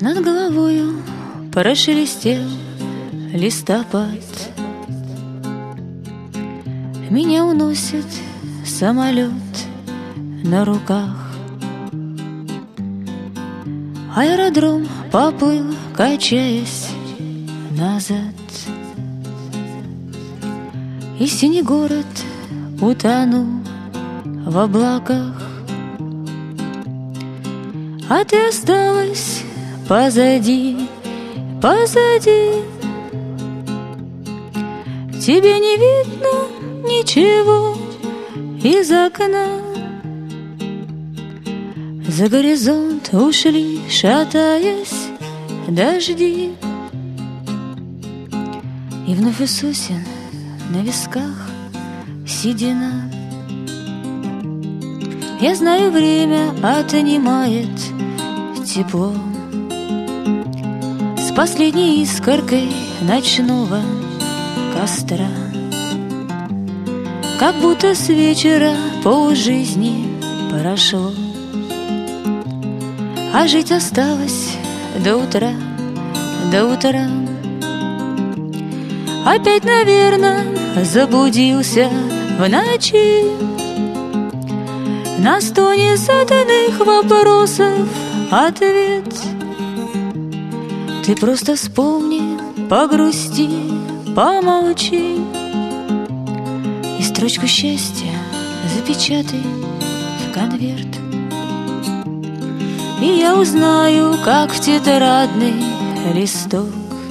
Над головою прошелестел листопад. Меня уносит самолет на руках. Аэродром поплыл, качаясь назад. И синий город утонул в облаках. А ты осталась позади, позади. Тебе не видно ничего из окна. За горизонт ушли, шатаясь, дожди. И вновь у сосен на висках седина. Я знаю, время отнимает тепло с последней искоркой ночного костра. Как будто с вечера полжизни прошло, а жить осталось до утра, до утра. Опять, наверное, заблудился в ночи. На 100 незаданных вопросов ответ. Ты просто вспомни, погрусти, помолчи и строчку счастья запечатай в конверт. И я узнаю, как в тетрадный листок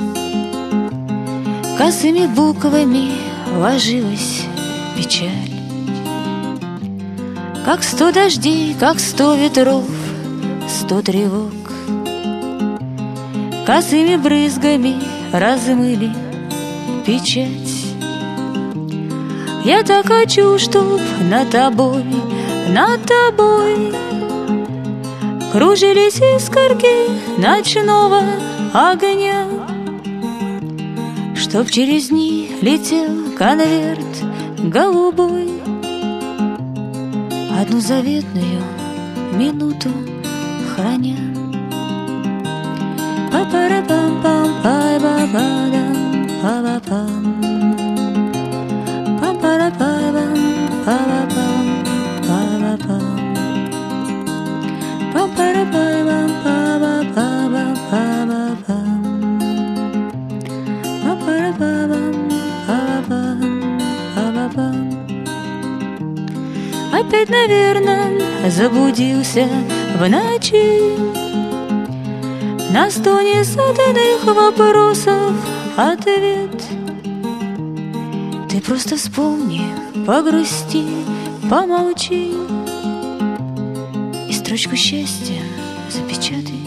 косыми буквами ложилась печаль. Как 100 дождей, как 100 ветров, 100 тревог косыми брызгами размыли печать. Я так хочу, чтоб над тобой кружились искорки ночного огня, чтоб через них летел конверт голубой, одну заветную минуту храня. Па-па-ра-пам-пам-пай-ба-ба-дам, па-ба-пам. Па-па-ра-пай-бам, па-ба-пам, па-ба-пам. Па-па-ра-пай-бам, па-ба-па-бам, па-ба-пам. Па-па-ра-па-бам, па-ба-пам, па-ба-пам. Опять, наверное, заблудился в ночи. На 100 незаданных вопросов ответ. Ты просто вспомни, погрусти, помолчи и строчку счастья запечатай